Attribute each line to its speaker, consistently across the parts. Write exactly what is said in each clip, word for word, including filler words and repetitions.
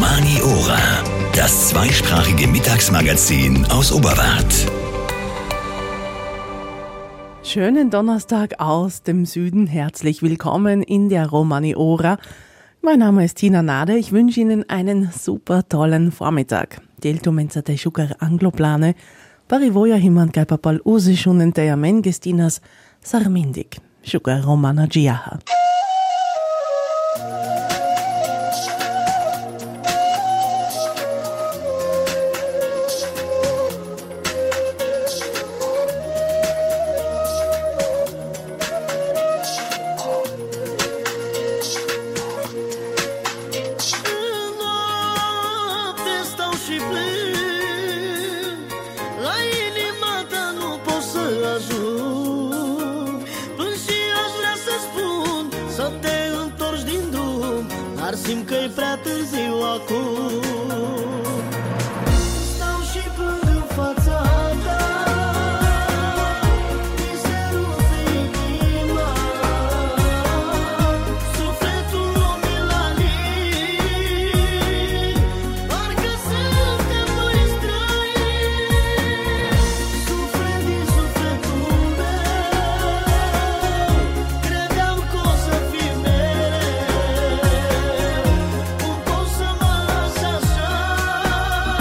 Speaker 1: Romani Ora, das zweisprachige Mittagsmagazin aus Oberwart.
Speaker 2: Schönen Donnerstag aus dem Süden. Herzlich willkommen in der Romani Ora. Mein Name ist Tina Nade. Ich wünsche Ihnen einen super tollen Vormittag. Delto menzate šukar angloplane, parivoja himan kaj papal uzišunen teja mengestinas sarmindik, šukar romana džiaha.
Speaker 3: Simt că-i prea târziu acum. Stau și plâng în fața ta, mi se rupe inima, sufletul mi l-a lin, parcă suntem doi străini. Suflet din sufletul meu, credeam că o să fii mereu.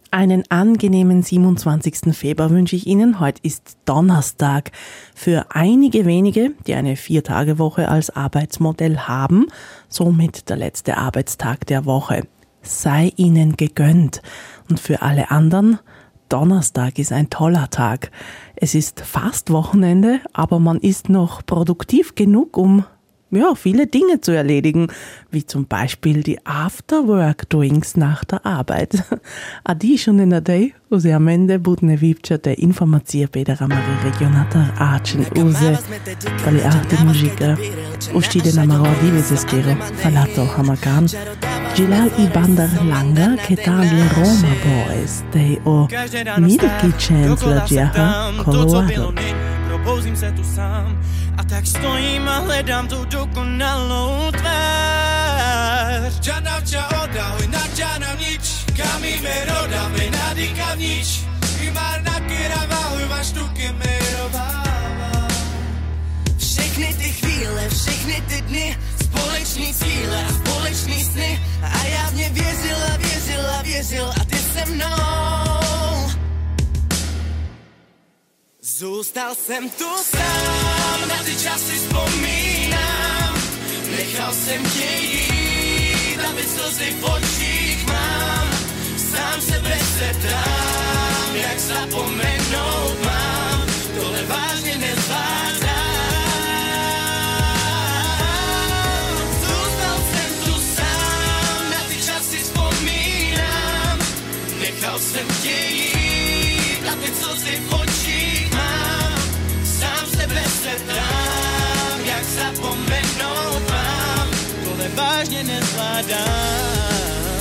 Speaker 2: Einen angenehmen siebenundzwanzigsten Februar wünsche ich Ihnen. Heute ist Donnerstag. Für einige wenige, die eine Vier-Tage-Woche als Arbeitsmodell haben, somit der letzte Arbeitstag der Woche. Sei Ihnen gegönnt. Und für alle anderen, Donnerstag ist ein toller Tag. Es ist fast Wochenende, aber man ist noch produktiv genug, um ja, viele Dinge zu erledigen, wie zum Beispiel die After-Work-Doings nach der Arbeit. Adesso nella dei, usiamente budne vivčate informacije pedara mare regionata arčen uze, pali arti muzika, uštide na maro diveze skero, falato hamakan, Gilal i bandar langa, ketan Roma boys, dei o Milky Chance la džiaha Colorado.
Speaker 4: Probouzím se tu sám a tak stojím a hledám tu dokonalou tvář. Džana vča odahoj, na džana nič, kam ime rodame, nadýka nič. I mar na kera vahuj, máš tu kemerovává. Všechny ty chvíle, všechny ty dny, společní cíle a společní sny. A já v ně věřila, věřila, věřil a ty se mnou. Zůstal jsem tu sám, na ty časy vzpomínám. Nechal jsem tě jít, aby slzy v očích mám. Sám sebe se ptám, jak zapomenout mám. Tohle vážně nezvládám. Zůstal jsem tu sám, na ty časy vzpomínám. Nechal jsem tě jít, aby slzy v očích mám. Sám sebe se ptám, jak zapomenout mám. Tohle vážně nezvládám.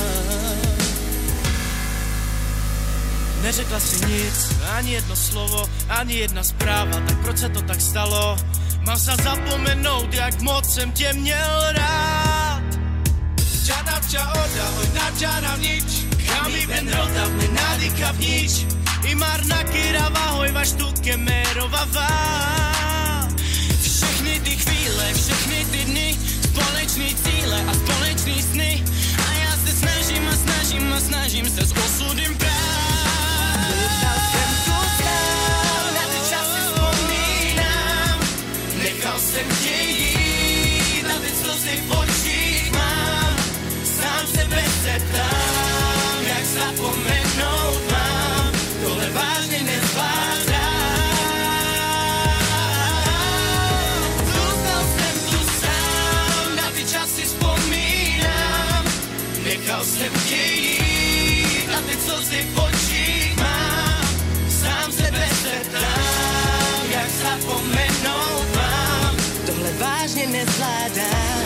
Speaker 4: Neřekla si nic, ani jedno slovo, ani jedna zpráva, tak proč se to tak stalo? Mám se zapomenout, jak moc jsem tě měl rád. Džana vča odahoj, na džana nič, kam i ven rodav, nenadýka v nič. I marna kira vahoj, vaš tu kemerovavá. Všechny ty chvíle, všechny ty dny, společný cíle a společný sny. A já se snažím a snažím a snažím se s osudem brát. Nechal jsem tu sám, na ty časy vzpomínám. Nechal jsem tě jít, na ty slzy v očích mám. Sám sebe se ptám, jak zapomenout mám. Tohle vážně nezvládám. Zůstal jsem tu sám, na ty časy vzpomínám. Nechal jsem tě jít, na ty slzy v očích mám. Sám sebe se ptám, jak zapomenout mám. Tohle vážně nezvládám.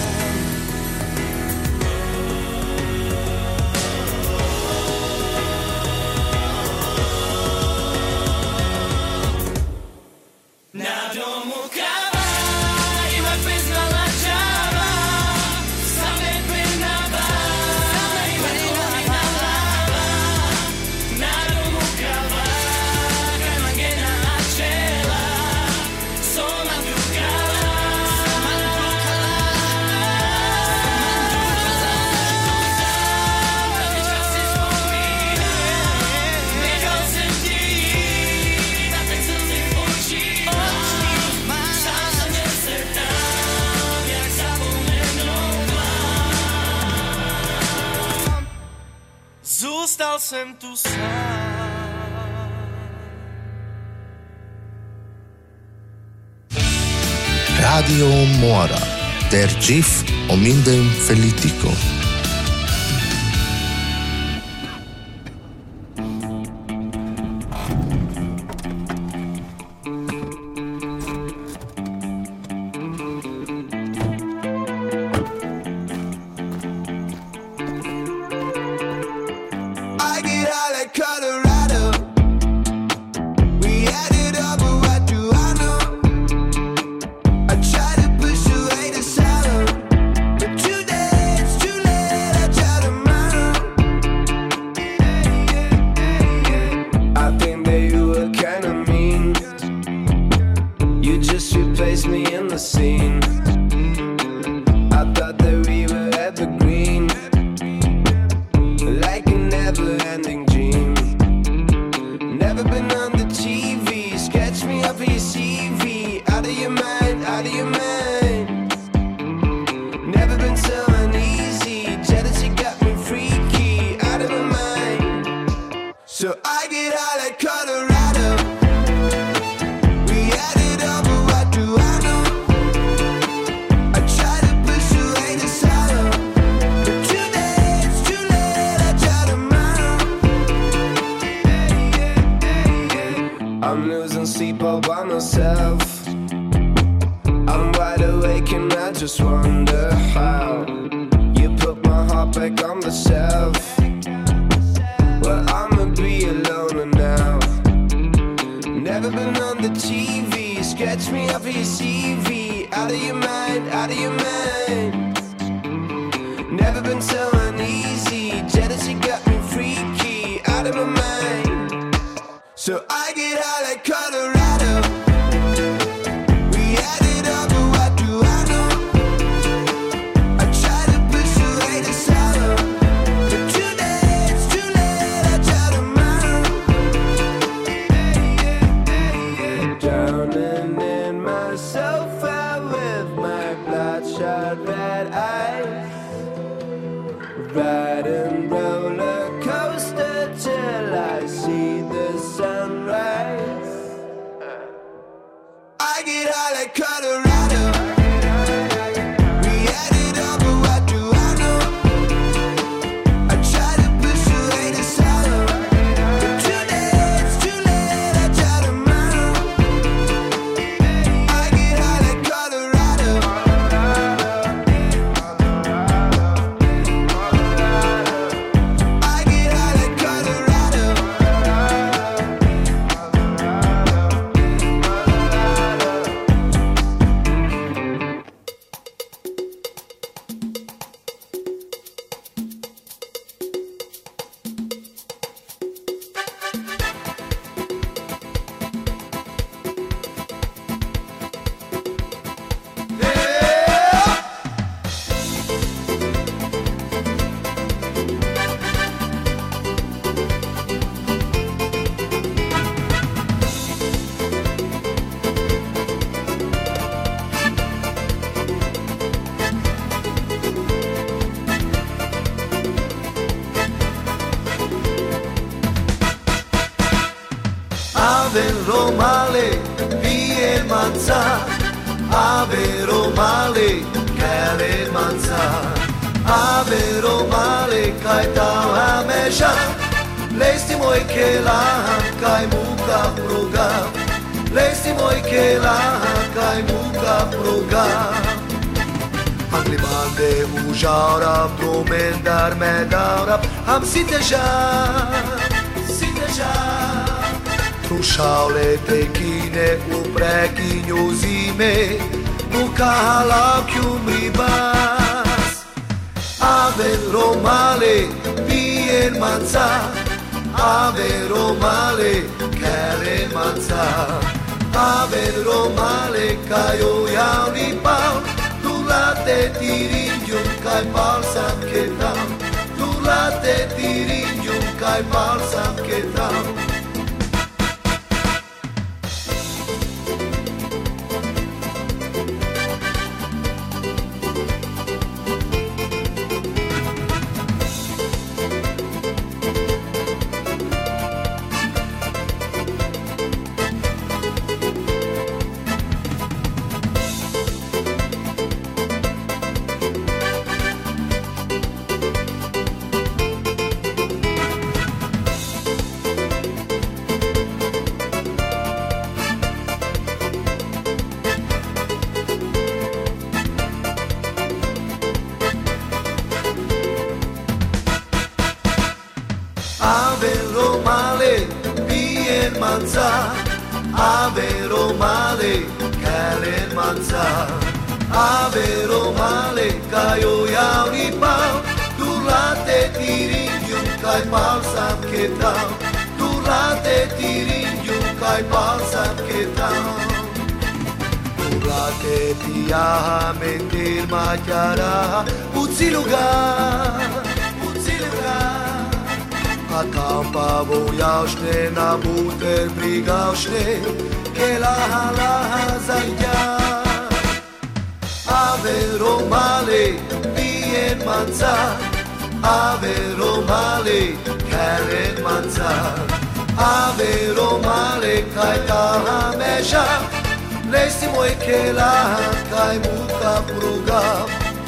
Speaker 4: Na domu káva, iba priznala čáva. Samé plinavá, iba kolina láva. Na domu káva, kajma gena a čela. Soma dukala, soma dukala. Na ty časy vzpomínám. Nechal jsem ti jít, a tak slzy v očích. Zůstal jsem tu sám.
Speaker 5: Radio Mora, der Gif omindem Felitico.
Speaker 6: Too late. been so uneasy. Jealousy got me freaky, out of my mind. So I get high like Colorado. We had it all, but what do I know? I try to push away the sorrow, but too late, it's too late. I try tomorrow. I'm losing sleep all by myself. I'm wide awake and I just wonder how you put my heart back on the shelf. Well, I'ma be alone now. Never been on the T V. Scratch me off of your C V. Out of your mind, out of your mind. Never been so uneasy. Jealousy got me freaky, out of my mind. So I get high like Colorado. We had it all, but what do I know? I try to push away the sorrow, but too late, it's too late. I try tomorrow. Drowning in my sofa with my bloodshot red eyes, riding roller coaster till I see the sunrise. I get high like Colorado. We had it all, but what do I know? I try to push away the sorrow, but too late, it's too late. I try tomorrow. I get high like Colorado. I get high like Colorado.
Speaker 7: Ave Romale, vie manza, Ave Romale, kele manza, Ave Romale, kai tau hamesha, lesti moi kelam, kai muka proga, lesti moi kelam, kai muka proga. Aglimande ujara, promendar medara, am siteja, siteja. Slušale pekine u prekinju zime, nu kahalakju mribas. Ave Romale, bien manza, Ave Romale, kele manza, Ave Romale, kajo javni pal, tulate tirinjum kaj palsam ketam, tulate tirinjum kaj palsam ketam. Ave Romale, bien manza, Ave Romale, kele manza, Ave Romale, kajo javni pal, tulate tirinjum kaj palsam ketam, tulate tirinjum kaj palsam ketam. Tulate tiaha mentir maķara, uci lugar, uci lugar. A tam pa vojašne na buter prigašne, ke laha laha zajďa. Ave Romale, manza, avero male, kere manza, avero male, kai taha mesha, lesti moi kela, kai muta pruga.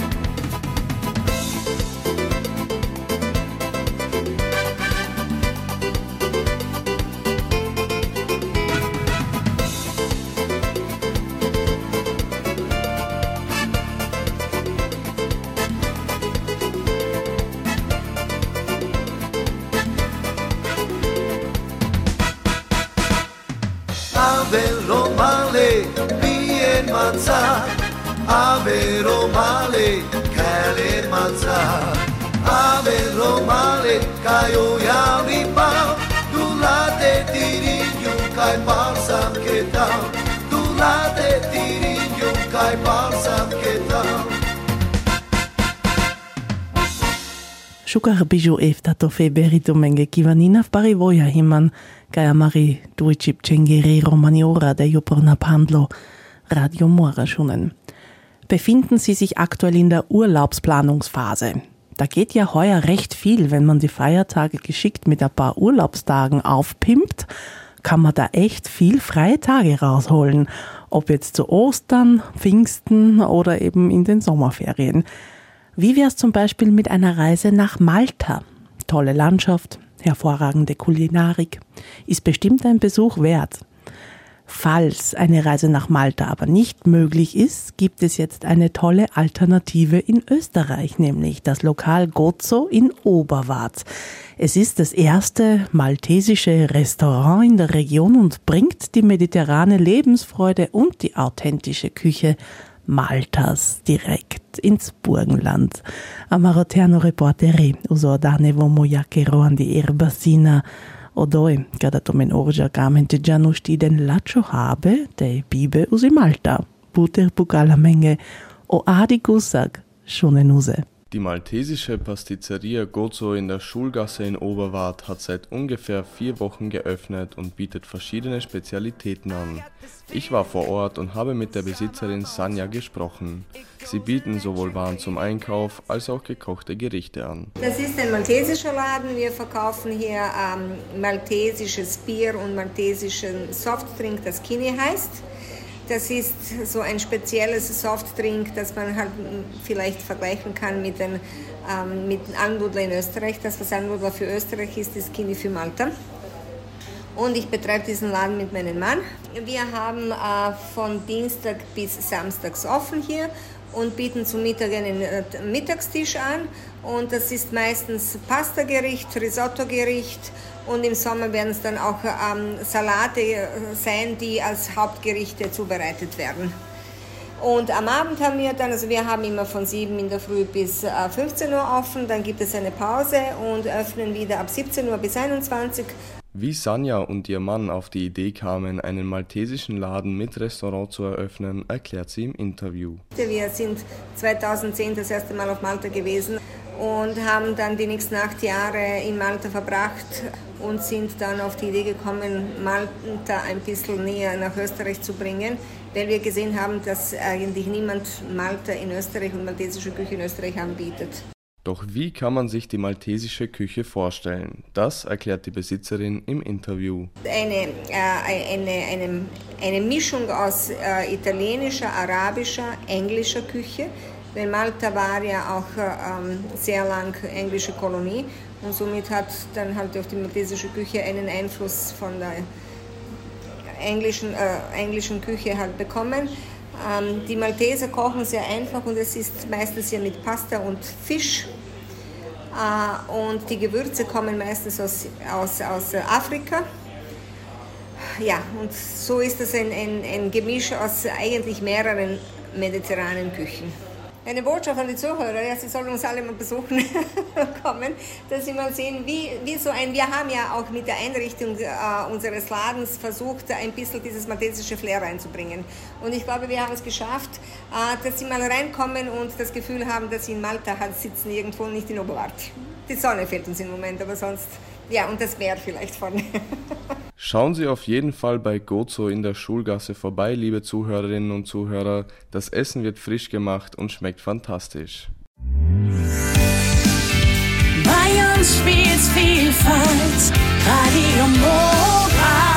Speaker 7: Avero male, bien manza, avero male, kele manza, avero male, caio ya ripa, tu late tirinho, cai balsam que tal, tu late tirinho, cai balsam que tal.
Speaker 2: Šukar bižu efta to feberito menge kivanina v parivoja himan, kaja mari duičip čengeri romaniora der Juporna Pandlo, Radio Mora schunen. Befinden Sie sich aktuell in der Urlaubsplanungsphase? Da geht ja heuer recht viel, wenn man die Feiertage geschickt mit ein paar Urlaubstagen aufpimpt, kann man da echt viel freie Tage rausholen, ob jetzt zu Ostern, Pfingsten oder eben in den Sommerferien. Wie wär's zum Beispiel mit einer Reise nach Malta? Tolle Landschaft, hervorragende Kulinarik, ist bestimmt ein Besuch wert. Falls eine Reise nach Malta aber nicht möglich ist, gibt es jetzt eine tolle Alternative in Österreich, nämlich das Lokal Gozo in Oberwart. Es ist das erste maltesische Restaurant in der Region und bringt die mediterrane Lebensfreude und die authentische Küche Maltas direkt ins Burgenland. Amaroterno reporteri usodane vomo jakero andi erbasina odoi kada tomen orja kamente janu stiden lacho habe de bibe usi Malta. Buter bugala menge o adi gusag schonenuse.
Speaker 8: Die maltesische Pastisseria Gozo in der Schulgasse in Oberwart hat seit ungefähr vier Wochen geöffnet und bietet verschiedene Spezialitäten an. Ich war vor Ort und habe mit der Besitzerin Sanja gesprochen. Sie bieten sowohl Waren zum Einkauf als auch gekochte Gerichte an.
Speaker 9: Das ist ein maltesischer Laden. Wir verkaufen hier ähm, maltesisches Bier und maltesischen Softdrink, das Kini heißt. Das ist so ein spezielles Softdrink, das man halt vielleicht vergleichen kann mit den, ähm, mit den Almdudler in Österreich. Das, was Almdudler für Österreich ist, ist Kini für Malta. Und ich betreibe diesen Laden mit meinem Mann. Wir haben äh, von Dienstag bis Samstags offen hier und bieten zum Mittag einen äh, Mittagstisch an. Und das ist meistens Pastagericht, Risottogericht. Und im Sommer werden es dann auch ähm, Salate sein, die als Hauptgerichte zubereitet werden. Und am Abend haben wir dann, also wir haben immer von sieben in der Früh bis äh, fünfzehn Uhr offen, dann gibt es eine Pause und öffnen wieder ab siebzehn Uhr bis einundzwanzig.
Speaker 8: Wie Sanja und ihr Mann auf die Idee kamen, einen maltesischen Laden mit Restaurant zu eröffnen, erklärt sie im Interview.
Speaker 9: Wir sind zweitausendzehn das erste Mal auf Malta gewesen und haben dann die nächsten acht Jahre in Malta verbracht und sind dann auf die Idee gekommen, Malta ein bisschen näher nach Österreich zu bringen, weil wir gesehen haben, dass eigentlich niemand Malta in Österreich und maltesische Küche in Österreich anbietet.
Speaker 8: Doch wie kann man sich die maltesische Küche vorstellen? Das erklärt die Besitzerin im Interview.
Speaker 9: Eine, äh, eine, eine, eine Mischung aus äh, italienischer, arabischer, englischer Küche. Weil Malta war ja auch ähm, sehr lang englische Kolonie und somit hat dann halt auf die maltesische Küche einen Einfluss von der englischen, äh, englischen Küche halt bekommen. Ähm, die Malteser kochen sehr einfach und es ist meistens ja mit Pasta und Fisch. Äh, und die Gewürze kommen meistens aus, aus, aus Afrika. Ja, und so ist es ein, ein, ein Gemisch aus eigentlich mehreren mediterranen Küchen. Eine Botschaft an die Zuhörer, ja, sie sollen uns alle mal besuchen kommen, dass sie mal sehen, wie, wie so ein, wir haben ja auch mit der Einrichtung äh, unseres Ladens versucht, ein bisschen dieses maltesische Flair reinzubringen. Und ich glaube, wir haben es geschafft, äh, dass sie mal reinkommen und das Gefühl haben, dass sie in Malta halt sitzen, irgendwo nicht in Oberwart. Die Sonne fehlt uns im Moment, aber sonst, ja, und das Meer vielleicht vorne.
Speaker 8: Schauen Sie auf jeden Fall bei Gozo in der Schulgasse vorbei, liebe Zuhörerinnen und Zuhörer. Das Essen wird frisch gemacht und schmeckt fantastisch.
Speaker 10: Lebensspielsvielfalt, Radio Mora.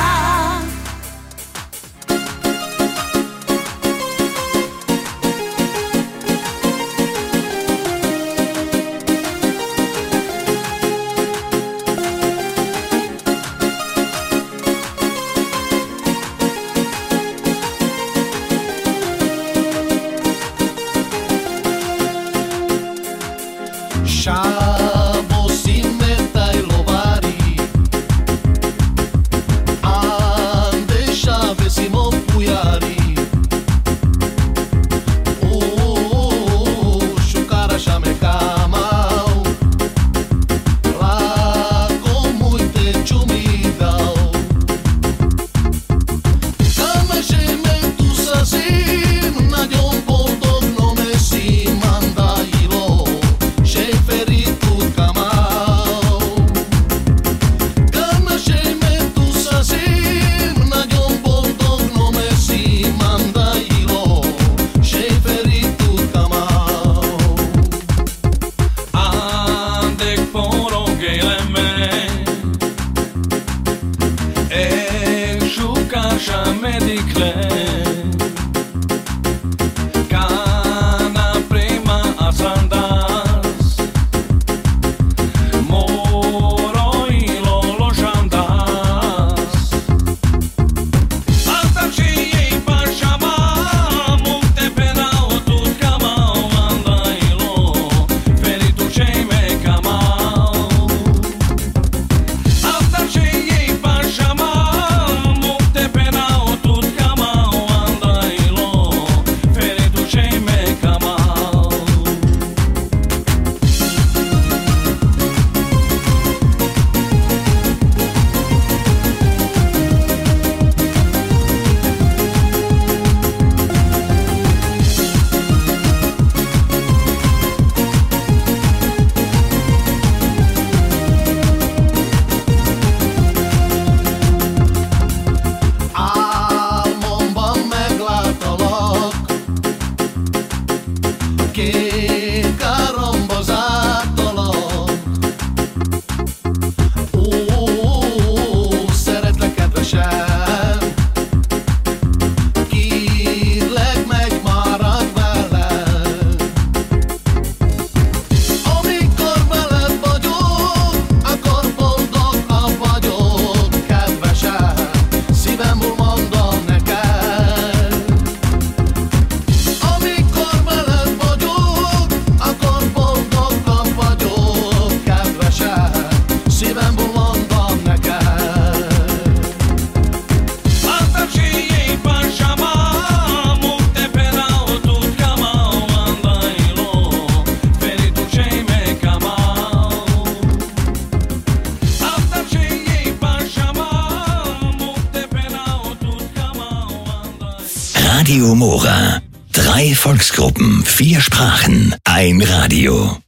Speaker 1: Radio Mora. Drei Volksgruppen, vier Sprachen, ein Radio.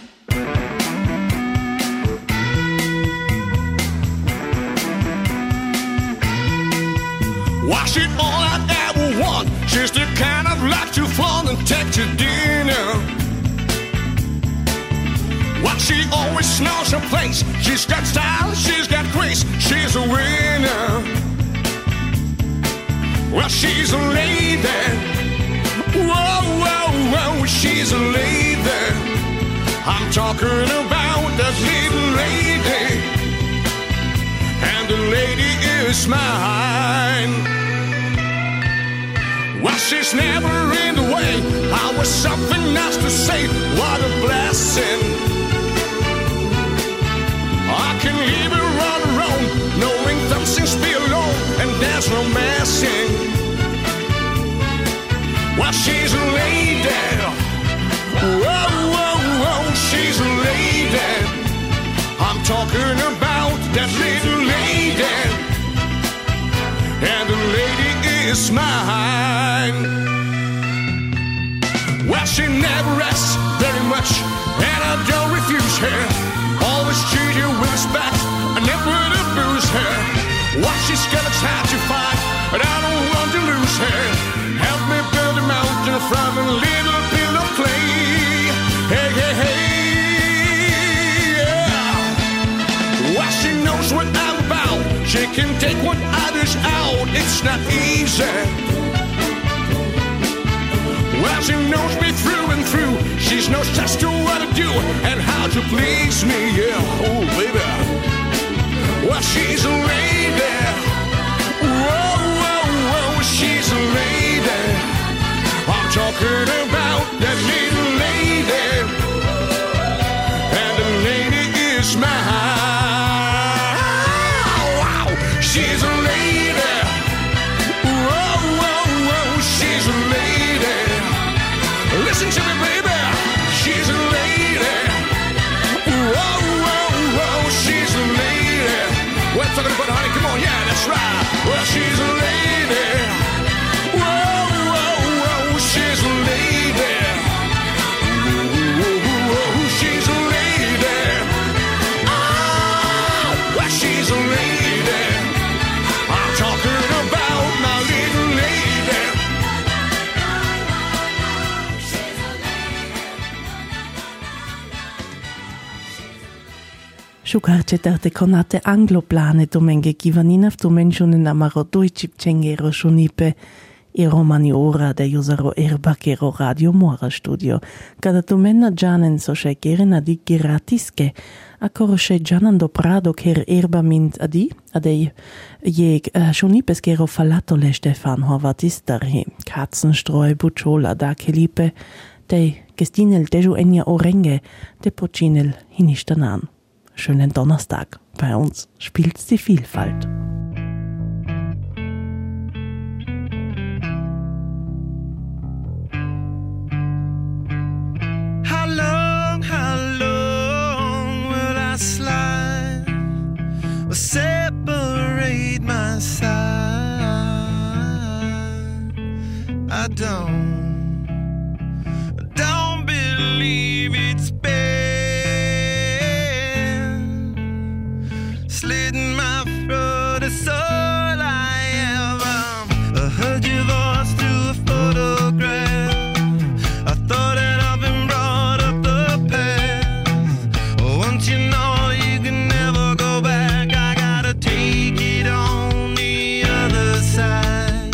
Speaker 11: Wash it all I ever want. She's the kind of like to fun and take to dinner. What she always knows her place. She's got style, she's got grace, she's a winner. Well, she's a lady. Whoa, whoa, whoa, she's a lady. I'm talking about that little lady. And the lady is mine. Well, she's never in the way. I was something nice to say. What a blessing. I can leave her on her own, knowing something's be alone, and there's no messing. Well, she's a lady. Whoa, whoa, whoa, she's a lady. I'm talking about that little lady. And the lady is mine. Well, she never asks very much, and I don't refuse her. Always treat you with respect, I never abuse her. What she's gonna try to find, but I don't want to lose her. Help me build a mountain from a little bit of clay. Hey, hey, hey, yeah. it's not easy. Well, she knows me through and through. She knows just what to do and how to please me, yeah. Oh, baby. Well, she's a lady. Whoa, whoa, whoa, she's a lady. I'm talking about that little lady. And the lady is mine. Wow, she's a lady. Whoa, whoa, whoa, she's a lady. Listen to me, baby. She's a lady. Whoa, whoa, whoa, she's a lady. We're talking about honey, come on, yeah, that's right. Well, she's a lady. Whoa, whoa, whoa, she's a lady. Whoa, whoa, she's a lady. Oh, well, she's a lady. I'm talking about my little lady.
Speaker 2: Šukarčetarte konate angloplane domenge kivanina v domenšune namaro dojčip čengero šunipe i romani ora de juzaro erbakero Radio Mora studio. Kada domenna džanen so še gerena di geratiske, a koro še džanan do prado ker erba mint adi, adej jeg šunipes gero falatole Stefan Horvatistarhi, Katzenstreu bučola da kelipe, de gestinel deju enja orenge, de pocinel hinistanan. Schönen Donnerstag. Bei uns spielt's die Vielfalt.
Speaker 4: How long, how long will I slide or separate my side? I don't, don't believe it's been slit in my throat, it's all I ever. I heard your voice through a photograph. I thought that I've been brought up the past. Once you know you can never go back, I gotta take it on the other side.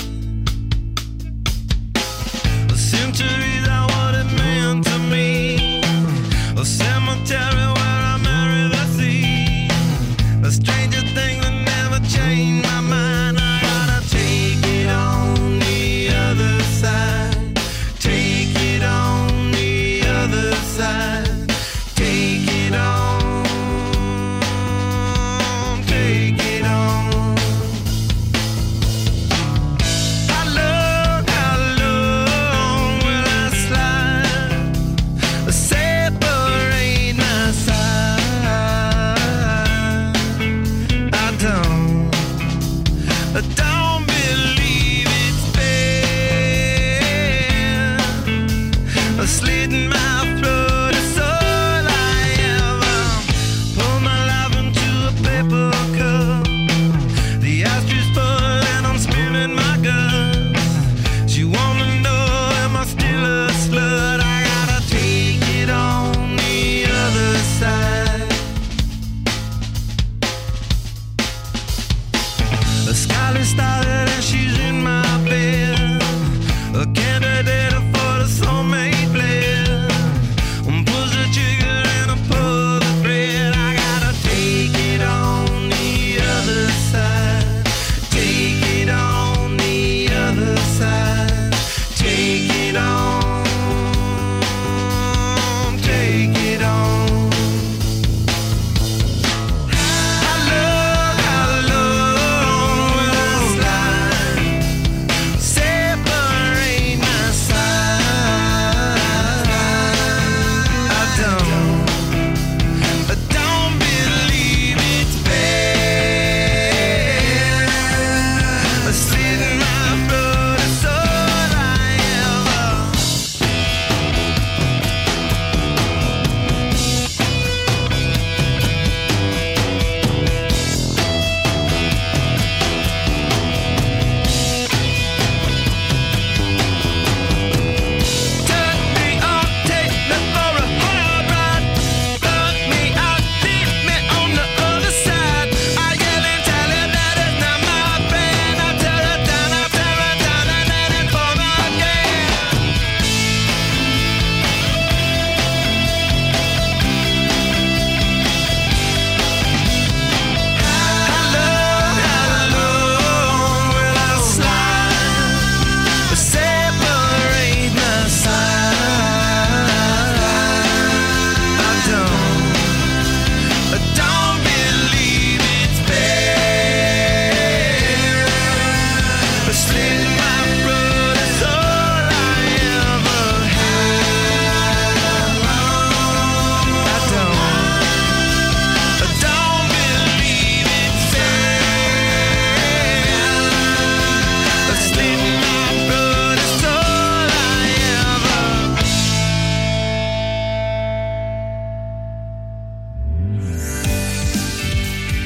Speaker 4: The centuries are what it meant to me. A cemetery where I marry the sea. A stranger thing that never changed my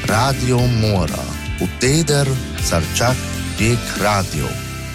Speaker 5: Radio Mora. U teder Sarčak Vijek Radio.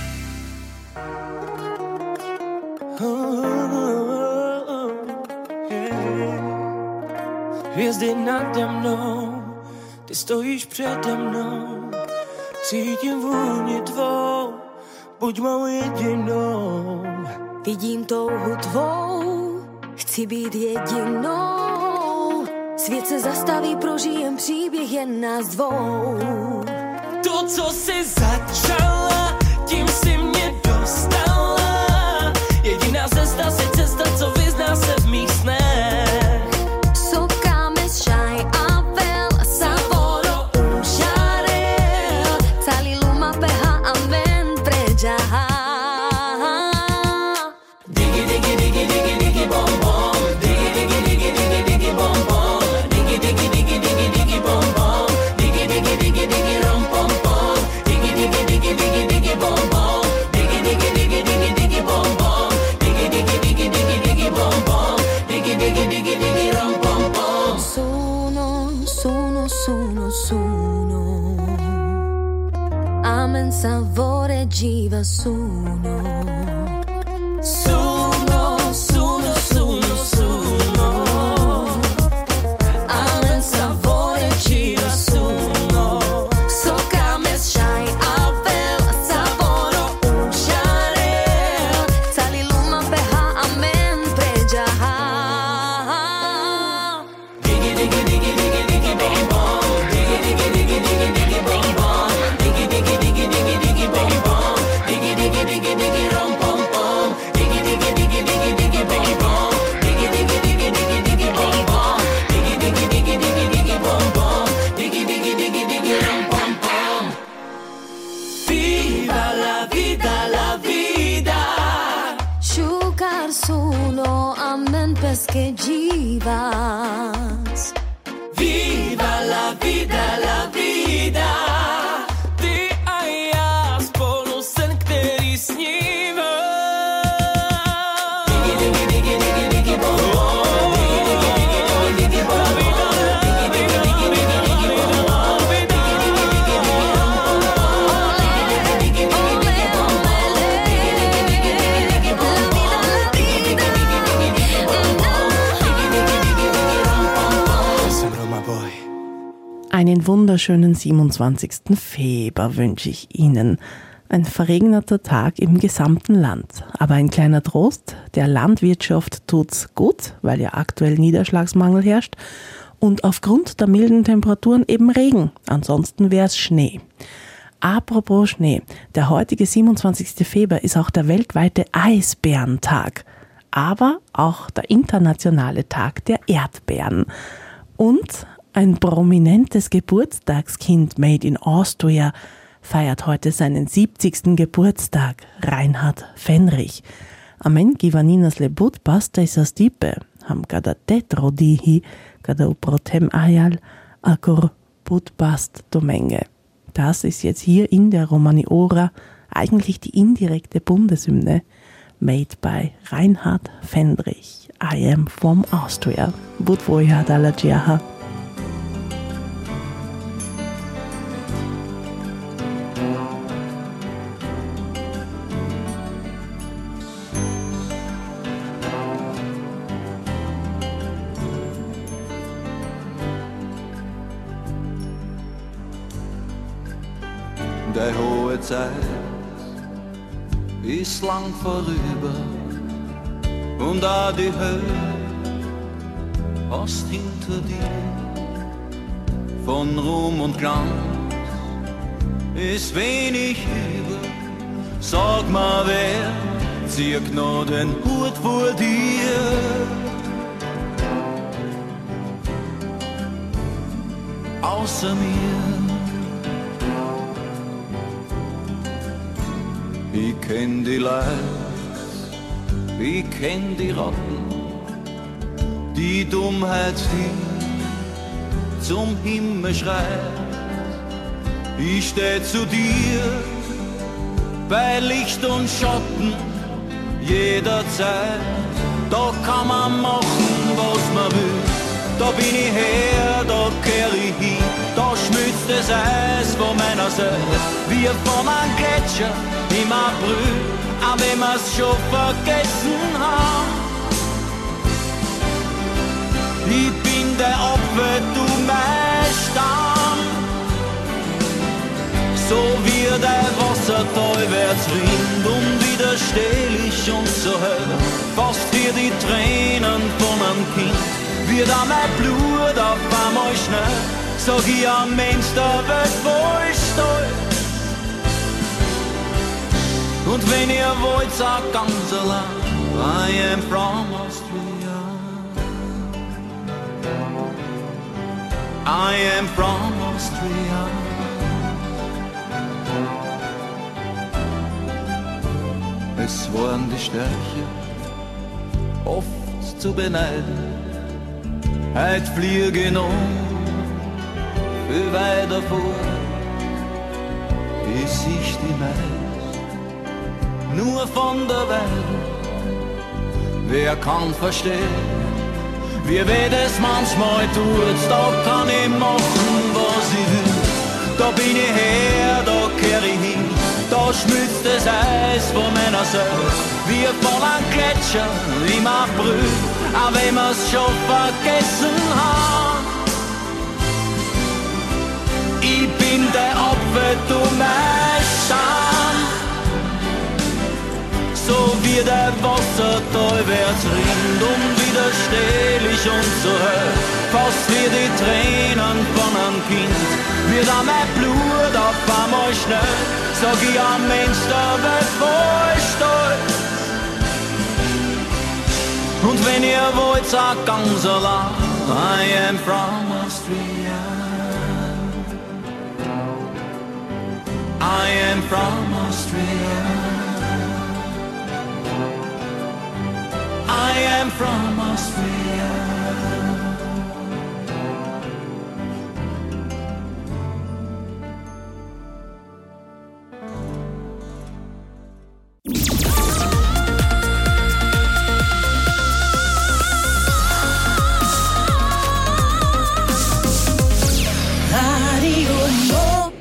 Speaker 4: Hvězdy nade mnou, ty stojíš přede mnou, cítím vůni tvou, buď mou jedinou.
Speaker 12: Vidím touhu tvou, chci být jedinou. Svět se zastaví, prožijem příběh jen nás dvou.
Speaker 4: To, co jsi začala, tím si mě dostala. Jediná cesta, si cesta, co vyzná se v mých snech.
Speaker 12: Sokame shai avel, savoro ushare. Cali luma peha amen prejaha.
Speaker 4: Digi, digi, digi, digi, digi, bom, bom. Digi, digi, digi, digi, digi, bom, bom. Digi, digi, digi, digi, digi, bom, bom. Digi, digi, digi, digi, rom, pom, pom. Digi, digi, digi, digi, digi, bom, bom. Digi, digi, digi, digi, digi, bom, bom. Digi, digi, digi, digi, digi, bom, bom. Digi, digi, digi, digi, rom, pom, pom.
Speaker 12: Sono, sono, sono, sono. Amen savore jiva sono.
Speaker 4: Suno, suno, suno, suno. Amen savore gira suno.
Speaker 12: Sokame shai avel, savoro ushare. Cali luma peha amen prejaha.
Speaker 4: Digi, digi, digi, digi, digi, bom, bom. Digi, digi, digi, digi, digi, bom, bom. Digi, digi, digi, digi, digi, bom, bom. Digi, digi, digi, digi, rom, pom, pom. Digi, digi, digi, digi, digi, bom, bom. Digi, digi, digi, digi, digi, bom, bom. Digi, digi, digi, digi, digi, bom, bom. Digi, digi, digi, digi, rom, pom, pom. Viva la vida, la vida.
Speaker 12: Shukar sono, amen peske jivas.
Speaker 4: Viva la vida, la vida. Ty a já spolu sen, který snívá. Digi, digi, digi, digi, digi, bom, bom. Digi, digi, digi, digi, digi, bom, bom. Digi, digi, digi, digi, digi, bom, bom. Digi, digi, digi, digi, rom, pom, pom. Digi, digi, digi, digi, digi, bom, bom. Digi, digi, digi, digi, digi, bom, bom. Digi, digi, digi, digi, digi, bom, bom. Digi, digi, digi, digi, rom, pom, pom. Sam Roma Boy.
Speaker 2: Einen wunderschönen siebenundzwanzigsten Februar wünsche ich Ihnen. Ein verregneter Tag im gesamten Land. Aber ein kleiner Trost, der Landwirtschaft tut's gut, weil ja aktuell Niederschlagsmangel herrscht und aufgrund der milden Temperaturen eben Regen. Ansonsten wäre es Schnee. Apropos Schnee, der heutige siebenundzwanzigste Februar ist auch der weltweite Eisbärentag, aber auch der internationale Tag der Erdbeeren. Und ein prominentes Geburtstagskind made in Austria feiert heute seinen siebzigsten Geburtstag, Reinhard Fenrich. Amen Givaninas lebut pasta isa stipe, ham kada tetro dihi, kada uprotem ayal, akor put past domenge. Das ist jetzt hier in der Romani-Ora eigentlich die indirekte Bundeshymne, made by Reinhard Fenrich. I am from Austria. Bud voja dalla giaha.
Speaker 7: Die hohe Zeit ist lang vorüber und auch die Höhe hast hinter dir. Von Ruhm und Glanz ist wenig über. Sag mal, wer zieht noch den Hut vor dir? Außer mir. Ich kenn die Leid, ich kenn die Ratten, die Dummheit, die zum Himmel schreit. Ich steh zu dir, bei Licht und Schatten, jederzeit. Da kann man machen, was man will, da bin ich her, da kehr ich hin, da das Eis von meiner Seele, wie von einem Gletscher im April, auch wenn wir's schon vergessen haben. Ich bin der Apfel, du mein Stamm. So wie der Wassertal wird's rinnt und wieder still ich und so hell, fast wie die Tränen von einem Kind, wird auch mein Blut auf einmal schnell, sag ich am Mensch der Welt, wo ich stolz. Und wenn ihr wollt, sag ganz allein, I am from Austria. I am from Austria. Es waren die Stärke, oft zu beneiden. Heut fliege noch viel weiter vor, bis ich die meist nur von der Welt. Wer kann verstehen, wie weh das manchmal tut, da kann ich machen, was ich will. Da bin ich her, da kehr ich hin, da schmilzt das Eis von meiner Seele, wie von einem Gletscher im April, auch wenn wir's schon vergessen haben. Ich bin der Apfel, du mein Scham. So wie der Wassertal wird's rinnt und wieder still ich und so hell, fast wie die Tränen von einem Kind, wird auch mein Blut auf einmal schnell, sag ich am Mensch der Welt, wo ich stolz. Und wenn ihr wollt, sag ganz allein, I am from Austria. I am from Austria. I am from Austria.
Speaker 10: Radio Nora.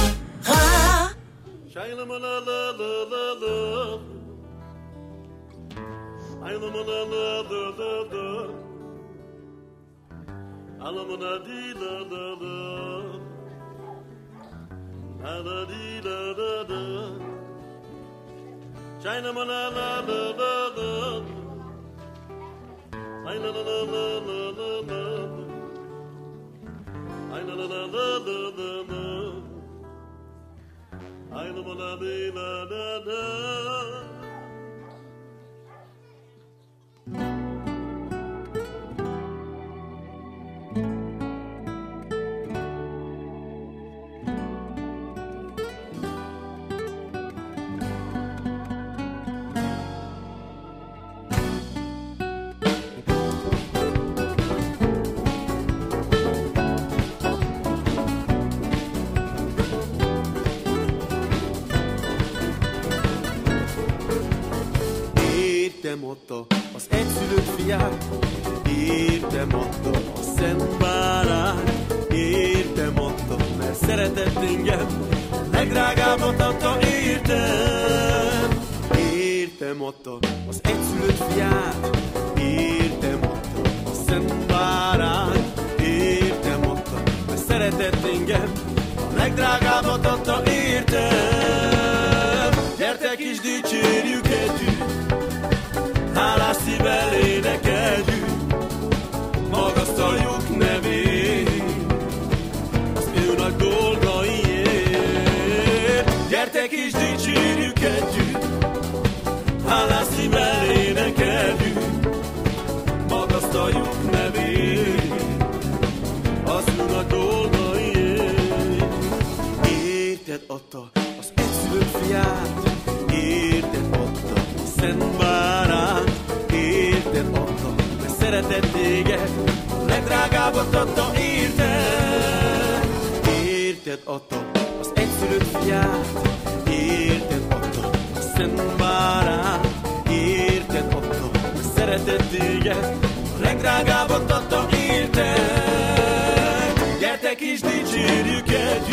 Speaker 3: I love la la la la la. I love la di la la la. I la di la la la. China la la la la la. I la la la la la la. I la la la la la la. I love la di la la la. Motto, az egyszülött fiát, értem motto, a szent bárány, értem motto, mert szeretett engem, legdrágábbat adta, értem, értem motto, az egyszülött fiát, értem motto, a szent bárány, értem motto, mert szeretett engem, a legdrágábbat adta, értem, gyertek is dicsérjük együtt, hálás szívvel énekeljük, magasztaljuk nevét, az ő nagy dolgaiért. Gyertek és dicsérjük együtt, hálás szívvel énekeljük, magasztaljuk nevét, az ő nagy dolgaiért. Érted adta az egyszülött fiát, érted adta a szent bárányt, érted adta, mert szeretett téged, a legdrágábbat adta, érted, érted adta az egyszülött fiát, érted adta a szent bárányt, érted adta, mert szeretett téged, a legdrágábbat adta, érted. Gyertek és dicsérjük együtt,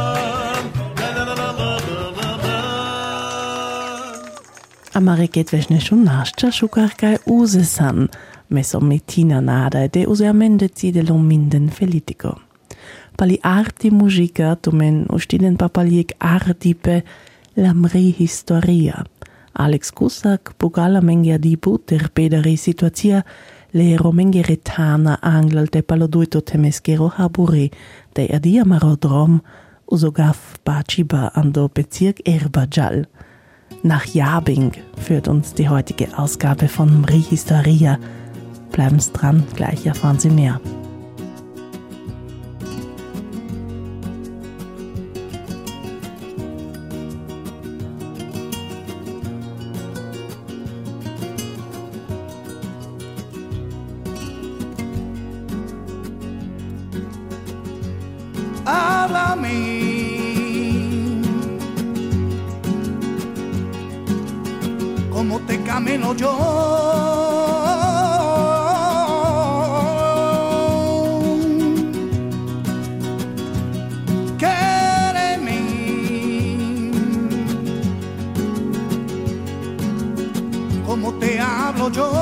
Speaker 2: Ameriket večnešu našća šukarkaj uze san, meso metina nada de useamende cidelo minden felitico. Pali arti musica tumen ustiden papaliek artipe lamri historia. Alex Cusack pugala mengia di puter pederi situația le romenghe retana anglal de paloduito temeskero haburi de adia marodrom usogaf baciba ando Bezirk Erbajal. Nach Jabing führt uns die heutige Ausgabe von Mri Historia. Bleiben's dran, gleich erfahren Sie mehr.
Speaker 13: Háblame, como te camino yo, quéreme, como te hablo yo.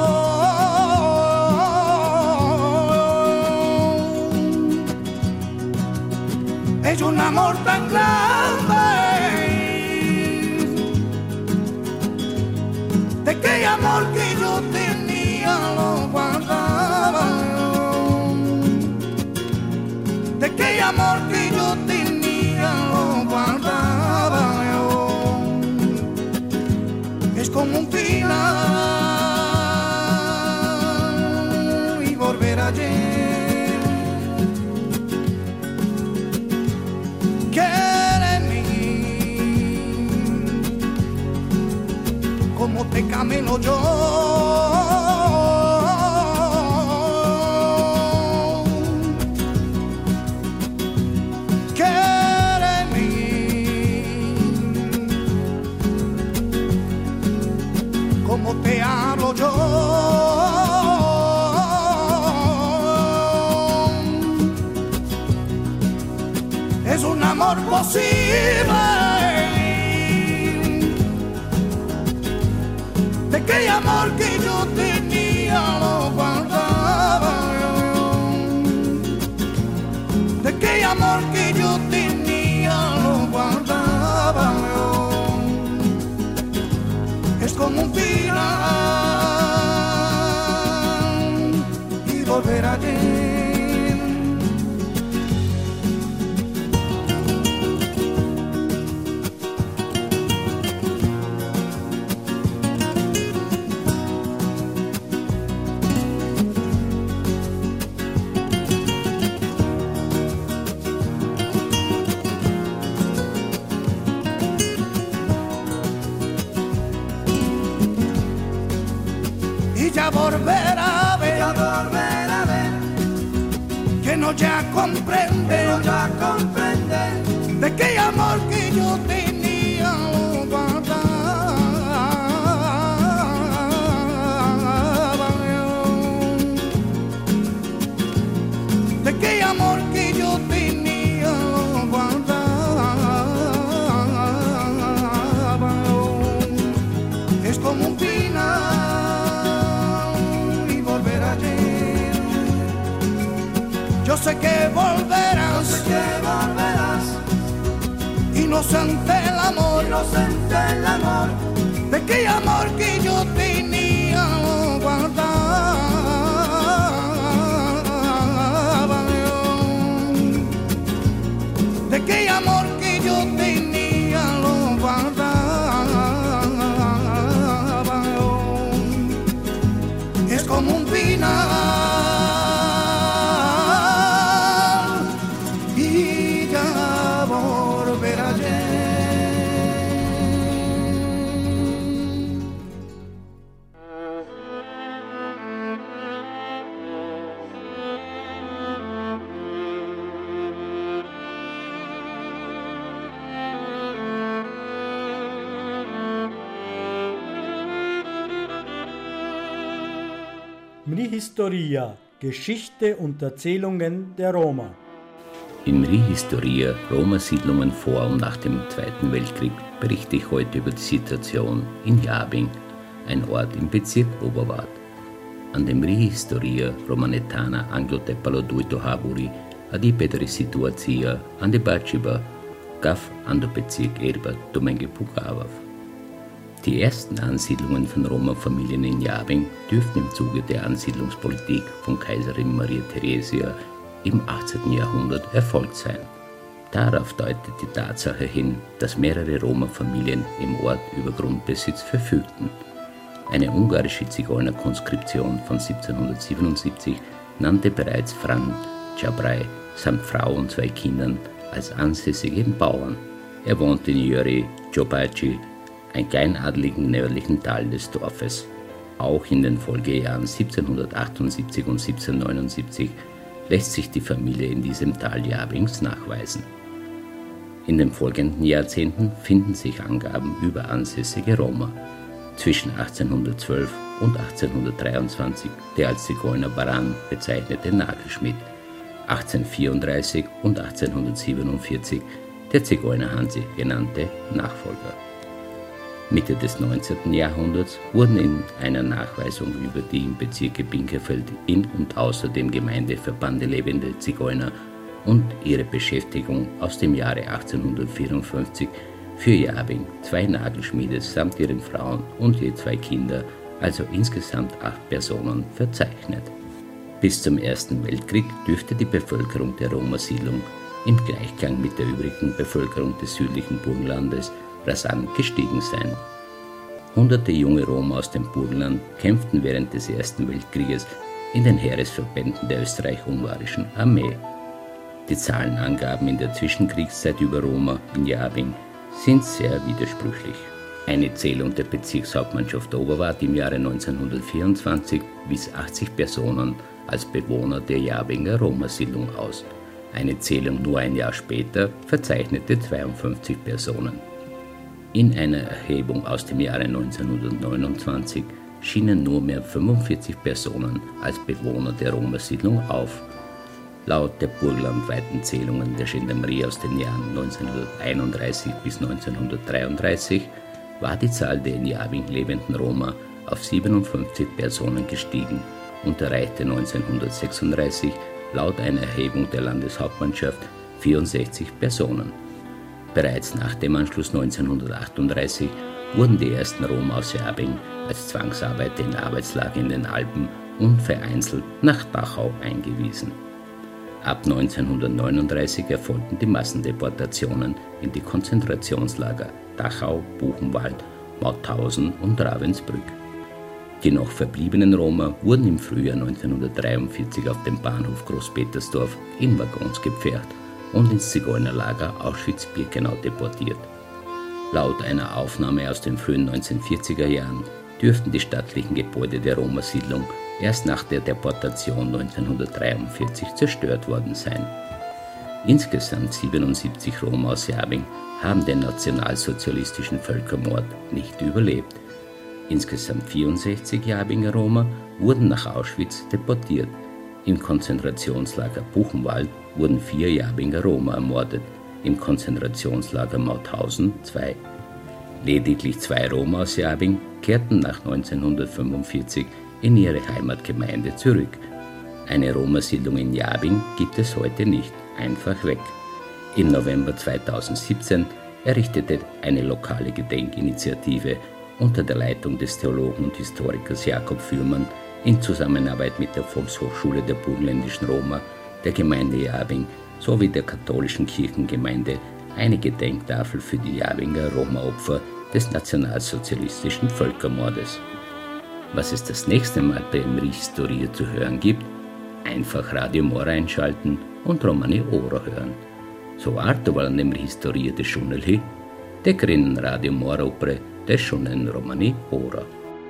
Speaker 13: Es un amor tan grande, de aquel amor que yo tenía lo guardaba, de aquel amor que yo tenía lo guardaba, es como un final y volver ayer. Como te camino yo, quéreme, como te hablo yo, es un amor posible. De aquel amor que yo tenía lo guardaba yo, de aquel amor que yo tenía lo guardaba yo, es como un final y volver ayer. Volver a ver, ya volver a ver, que no ya comprende, no ya comprende, de aquel amor que yo tenía lo guardaba yo, de aquel amor que yo tenía lo guardaba sé que volverás,
Speaker 6: no sé que volverás.
Speaker 13: Inocente el amor,
Speaker 6: inocente el amor,
Speaker 13: de qué amor que yo tenía lo guardaba yo, de qué amor que yo tenía lo guardaba yo. Es como un pinar y ya volverá ayer.
Speaker 14: Mrihistoria, Geschichte und Erzählungen der Roma.
Speaker 15: In Mrihistoria, Roma-Siedlungen vor und nach dem Zweiten Weltkrieg, berichte ich heute über die Situation in Jabing, ein Ort im Bezirk Oberwart. An dem Mrihistoria Romanetana Anglo-Tepalo Duito Haburi, adipedri situația an de Baciba, Gaf an der Bezirk Erba Domenge Pugavav. Die ersten Ansiedlungen von Roma-Familien in Jabing dürften im Zuge der Ansiedlungspolitik von Kaiserin Maria Theresia im achtzehnten Jahrhundert erfolgt sein. Darauf deutet die Tatsache hin, dass mehrere Roma-Familien im Ort über Grundbesitz verfügten. Eine ungarische Zigeunerkonskription von siebzehnhundertsiebenundsiebzig nannte bereits Fran Csabraj samt Frau und zwei Kindern als ansässigen Bauern. Er wohnte in Jöri Csobaci, ein kleinadeligen nördlichen Teil des Dorfes. Auch in den Folgejahren siebzehnhundertachtundsiebzig und siebzehnhundertneunundsiebzig lässt sich die Familie in diesem Tal Jabings nachweisen. In den folgenden Jahrzehnten finden sich Angaben über ansässige Roma. Zwischen achtzehnhundertzwölf und achtzehnhundertdreiundzwanzig der als Zigeuner Baran bezeichnete Nagelschmidt, achtzehnhundertvierunddreißig und achtzehnhundertsiebenundvierzig der Zigeuner Hansi genannte Nachfolger. Mitte des neunzehnten Jahrhunderts wurden in einer Nachweisung über die im Bezirke Binkerfeld in und außer dem Gemeindeverbande lebende Zigeuner und ihre Beschäftigung aus dem Jahre achtzehnhundertvierundfünfzig für Jabing zwei Nagelschmiede samt ihren Frauen und je zwei Kinder, also insgesamt acht Personen, verzeichnet. Bis zum Ersten Weltkrieg dürfte die Bevölkerung der Roma-Siedlung im Gleichklang mit der übrigen Bevölkerung des südlichen Burgenlandes rasant gestiegen sein. Hunderte junge Roma aus dem Burgenland kämpften während des Ersten Weltkrieges in den Heeresverbänden der österreich-ungarischen Armee. Die Zahlenangaben in der Zwischenkriegszeit über Roma in Jabing sind sehr widersprüchlich. Eine Zählung der Bezirkshauptmannschaft Oberwart im Jahre neunzehnhundertvierundzwanzig wies achtzig Personen als Bewohner der Jabinger Roma-Siedlung aus. Eine Zählung nur ein Jahr später verzeichnete zweiundfünfzig Personen. In einer Erhebung aus dem Jahre neunzehnhundertneunundzwanzig schienen nur mehr fünfundvierzig Personen als Bewohner der Roma-Siedlung auf. Laut der burgenlandweiten Zählungen der Gendarmerie aus den Jahren neunzehnhunderteinunddreißig bis neunzehnhundertdreiunddreißig war die Zahl der in Jabing lebenden Roma auf siebenundfünfzig Personen gestiegen und erreichte neunzehnhundertsechsunddreißig laut einer Erhebung der Landeshauptmannschaft vierundsechzig Personen. Bereits nach dem Anschluss neunzehnhundertachtunddreißig wurden die ersten Roma aus Jabing als Zwangsarbeiter in Arbeitslager in den Alpen und vereinzelt nach Dachau eingewiesen. Ab neunzehnhundertneununddreißig erfolgten die Massendeportationen in die Konzentrationslager Dachau, Buchenwald, Mauthausen und Ravensbrück. Die noch verbliebenen Roma wurden im Frühjahr neunzehnhundertdreiundvierzig auf dem Bahnhof Großpetersdorf in Waggons gepfercht und ins Zigeunerlager Auschwitz-Birkenau deportiert. Laut einer Aufnahme aus den frühen neunzehnhundertvierziger Jahren dürften die stattlichen Gebäude der Roma-Siedlung erst nach der Deportation neunzehnhundertdreiundvierzig zerstört worden sein. Insgesamt siebenundsiebzig Roma aus Jabing haben den nationalsozialistischen Völkermord nicht überlebt. Insgesamt vierundsechzig Jabinger Roma wurden nach Auschwitz deportiert. Im Konzentrationslager Buchenwald wurden vier Jabinger Roma ermordet, im Konzentrationslager Mauthausen zwei. Lediglich zwei Roma aus Jabing kehrten nach neunzehnhundertfünfundvierzig in ihre Heimatgemeinde zurück. Eine Roma-Siedlung in Jabing gibt es heute nicht, einfach weg. Im November zweitausendsiebzehn errichtete eine lokale Gedenkinitiative unter der Leitung des Theologen und Historikers Jakob Fürmann in Zusammenarbeit mit der Volkshochschule der burgenländischen Roma, der Gemeinde Jabing sowie der katholischen Kirchengemeinde eine Gedenktafel für die Jabinger Roma-Opfer des nationalsozialistischen Völkermordes. Was es das nächste Mal bei Emri Historia zu hören gibt, einfach Radio Mora einschalten und Romani Ora hören. So artoval Emri Historia de Shunelhi, de Grin Radio Mora Opre de Shunen Romani Ora.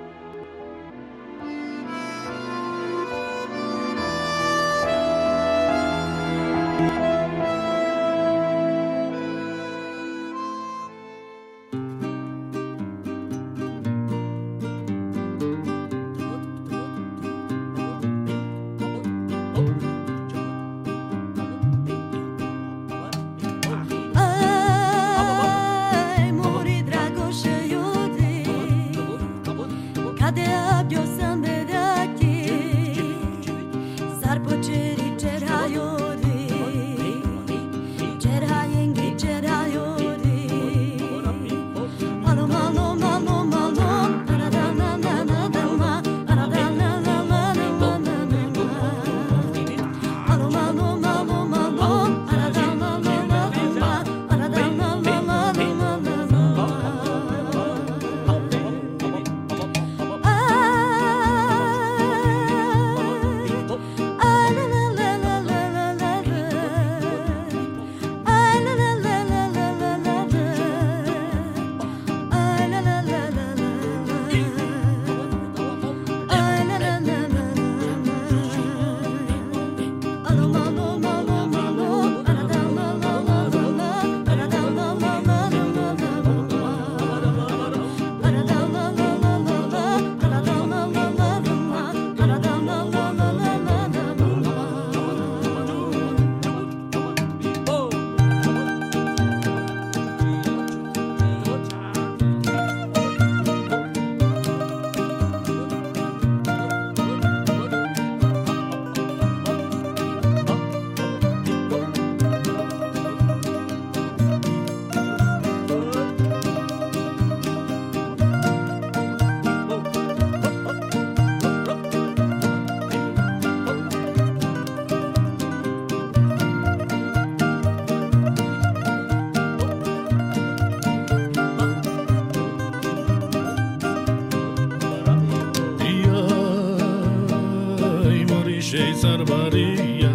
Speaker 16: Sarvaria,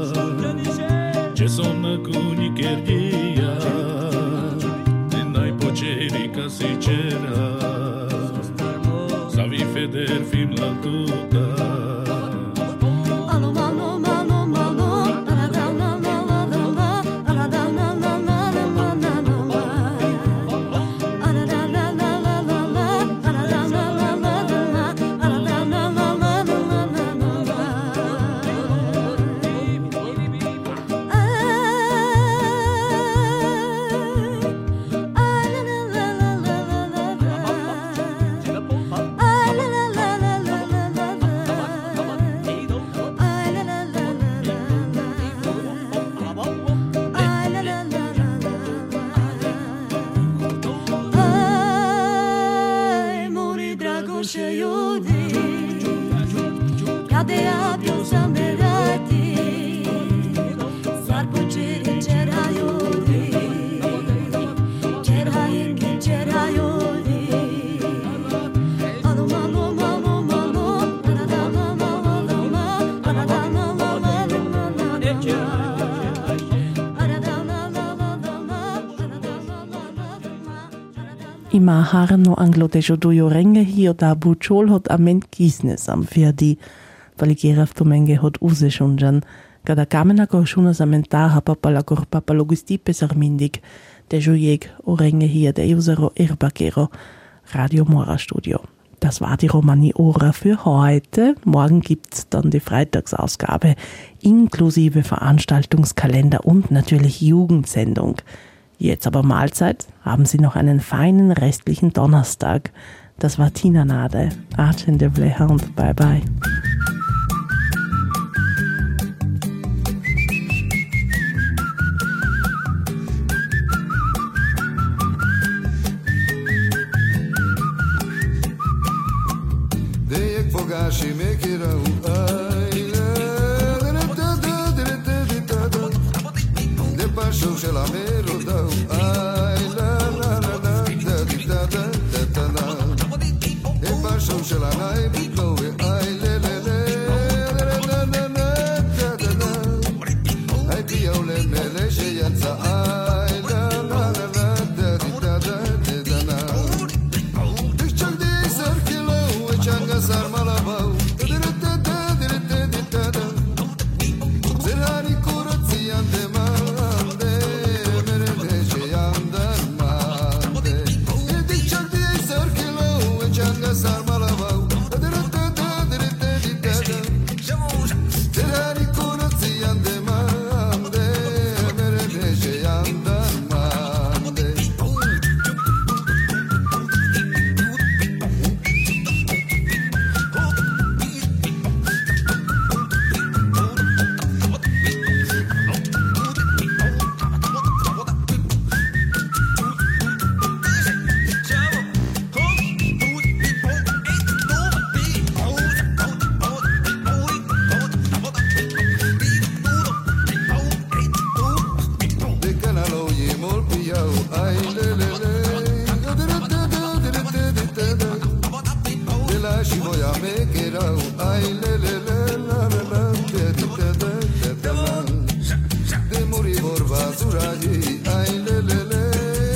Speaker 16: ce sono cuni cherdia, e noi poceri ca sicera, savi feder fin la tuta.
Speaker 2: Ima harno anglo te jodujo renge hi da buchol hot ament gisnes am firdi, valigerav to menge hot use shunjan, kada kamena ko shunas amenta ha papala kor papalogistipe sarmindig, de jojeg o renge hier der usero irbakero, Radio Mora Studio. Das war die Romani Ora für heute. Morgen gibt's dann die Freitagsausgabe inklusive Veranstaltungskalender und natürlich Jugendsendung. Jetzt aber Mahlzeit, haben Sie noch einen feinen restlichen Donnerstag. Das war Tina Nade. Archen de Vleha und bye bye.
Speaker 17: lasci me che de pașu și la mero dau ai la la la la da di da da da da da de pașu și la nai bicoe ai le le le la la la la da da da ai piaule mele și ianța ai la la la la da di da da da da deci ce de sarkilo e changa sarmala bau da da da da da da da zerani curăți ande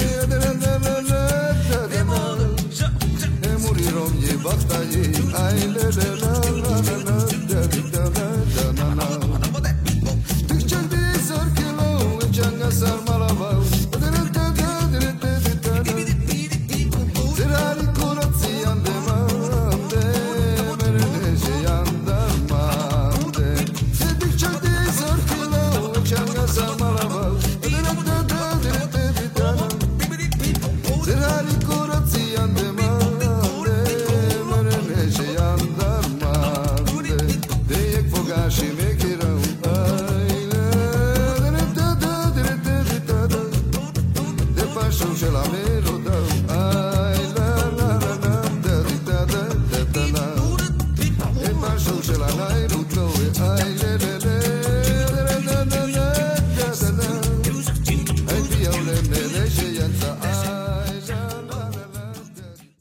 Speaker 17: I